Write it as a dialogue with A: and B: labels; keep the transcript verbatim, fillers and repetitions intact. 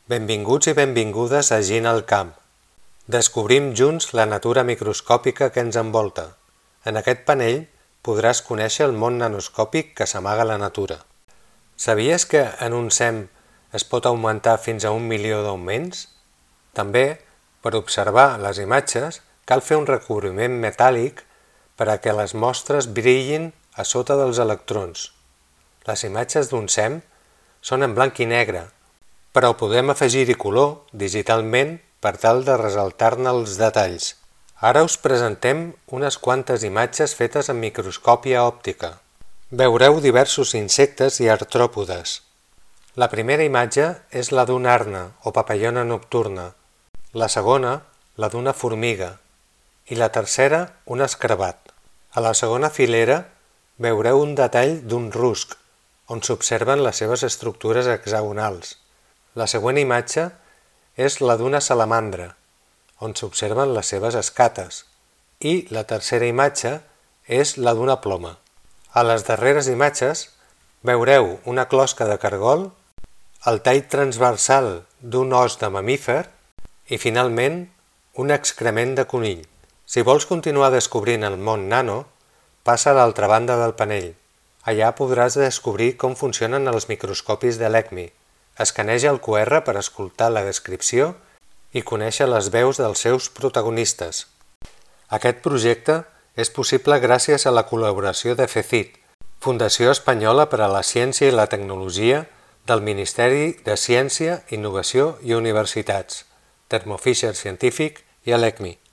A: Benvinguts i benvingudes a Gina al Camp. Descobrim junts la natura microscòpica que ens envolta. En aquest panell podràs conèixer el món nanoscòpic que s'amaga a la natura. Sabies que en un sem es pot augmentar fins a un milió d'augments? També, per observar les imatges, cal fer un recobriment metàl·lic per a que les mostres brillin a sota dels electrons. Les imatges d'un sem són en blanc i negre, però podem afegir-hi color digitalment per tal de ressaltar-ne els detalls. Ara us presentem unes quantes imatges fetes amb microscòpia òptica. Veureu diversos insectes i artròpodes. La primera imatge és la d'una arna o papallona nocturna, la segona la d'una formiga i la tercera un escarabat. A la segona filera veureu un detall d'un rusc, on s'observen les seves estructures hexagonals. La següent imatge és la d'una salamandra, on s'observen les seves escates, i la tercera imatge és la d'una ploma. A les darreres imatges veureu una closca de cargol, el tall transversal d'un os de mamífer i, finalment, un excrement de conill. Si vols continuar descobrint el món nano, passa a l'altra banda del panell. Allà podràs descobrir com funcionen els microscopis de l'ECMI. Escaneja el cu erre per escoltar la descripció i conèixer les veus dels seus protagonistes. Aquest projecte és possible gràcies a la col·laboració de FECIT, Fundació Espanyola per a la Ciència i la Tecnologia del Ministeri de Ciència, Innovació i Universitats, Thermo Fisher Scientific i l'ECMI.